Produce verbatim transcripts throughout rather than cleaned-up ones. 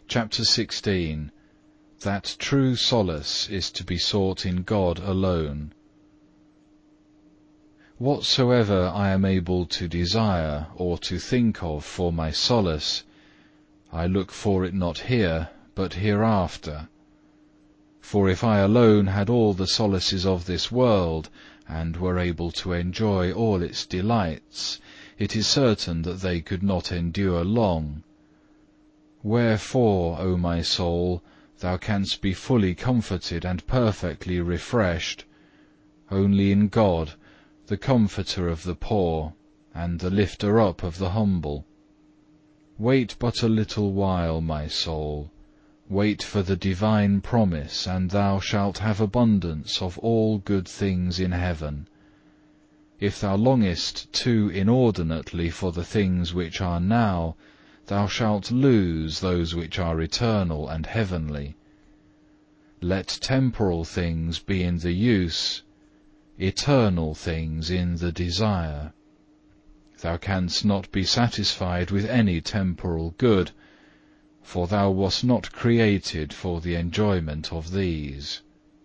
CHAPTER sixteen. That true solace is to be sought in God alone. Whatsoever I am able to desire or to think of for my solace, I look for it not here, but hereafter. For if I alone had all the solaces of this world, and were able to enjoy all its delights, it is certain that they could not endure long. Wherefore, O my soul, thou canst be fully comforted and perfectly refreshed, only in God, the Comforter of the poor, and the Lifter up of the humble. Wait but a little while, my soul, wait for the divine promise, and thou shalt have abundance of all good things in heaven. If thou longest too inordinately for the things which are now, thou shalt lose those which are eternal and heavenly. Let temporal things be in the use, eternal things in the desire. Thou canst not be satisfied with any temporal good, for thou wast not created for the enjoyment of these.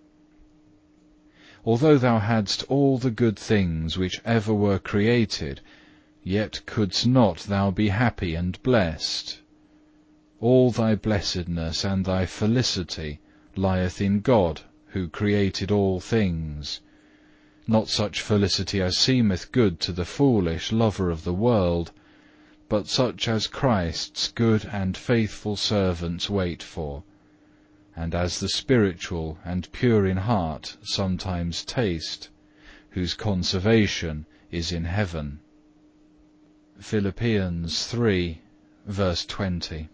Although thou hadst all the good things which ever were created, yet couldst not thou be happy and blessed. All thy blessedness and thy felicity lieth in God, who created all things. Not such felicity as seemeth good to the foolish lover of the world, but such as Christ's good and faithful servants wait for, and as the spiritual and pure in heart sometimes taste, whose conservation is in heaven. Philippians three, verse twenty.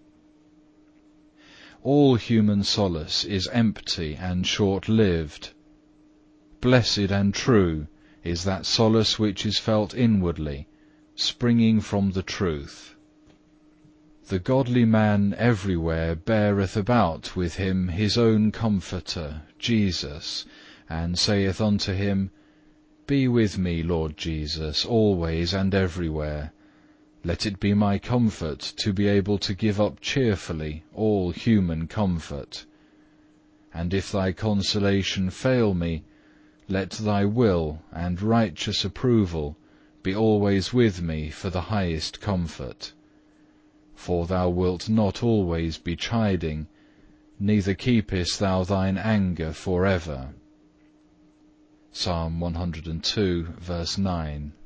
All human solace is empty and short-lived. Blessed and true is that solace which is felt inwardly, springing from the truth. The godly man everywhere beareth about with him his own Comforter, Jesus, and saith unto him, Be with me, Lord Jesus, always and everywhere. Let it be my comfort to be able to give up cheerfully all human comfort. And if thy consolation fail me, let thy will and righteous approval be always with me for the highest comfort. For thou wilt not always be chiding, neither keepest thou thine anger for ever. Psalm one hundred two, verse nine.